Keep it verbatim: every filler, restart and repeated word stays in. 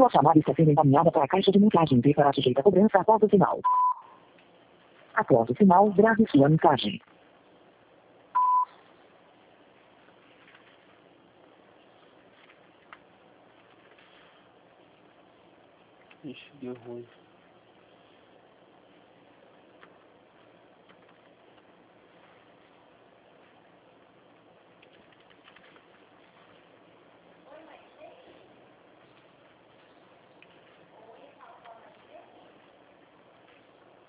Sua chamada está sendo encaminhada para a caixa de mensagem e será sujeita a cobrança após o sinal. Após o sinal, grave sua mensagem. Ixi, deu ruim.